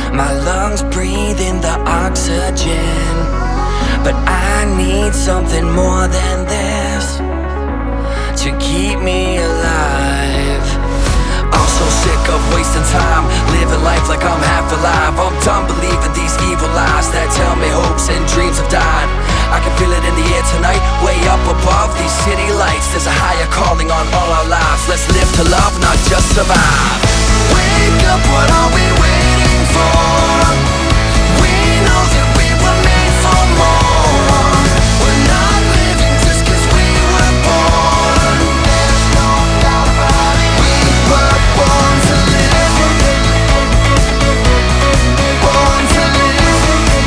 My lungs breathe in the oxygen, but I need something more than this to keep me alive. I'm so sick of wasting time, living life like I'm half alive. I'm done believing these evil lies that tell me hopes and dreams have died. I can feel it in the air tonight, way up above these city lights. There's a higher calling on all our lives. Let's live to love, not just survive. Wake up, what are we waiting for? We know that we were made for more. We're not living just cause we were born. There's no doubt about it. We were born to live. Born to live.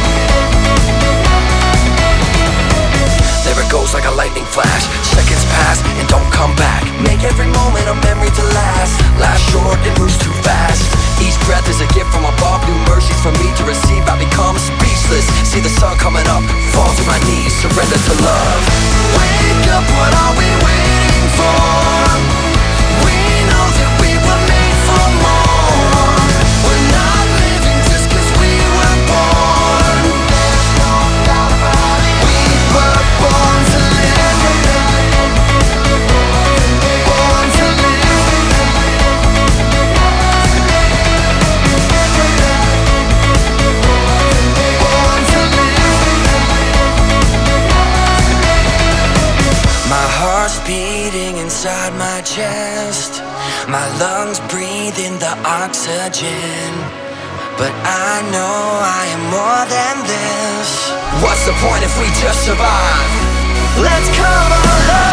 There it goes like a lightning flash. Seconds pass and don't come back. Make every moment a memory to last. Life's short, it moves too fast. Each breath is a gift from above. New mercies for me to receive. I become speechless. See the sun coming up. Fall to my knees, surrender to love. Wake up, what are we waiting for? We know that we were made for more. We're not living just cause we were born. There's no doubt about it. We were born to live. Born to live. Born to live. My heart's beating inside my chest. My lungs breathe in the oxygen, but I know I am more than this. What's the point if we just survive? Let's come alive.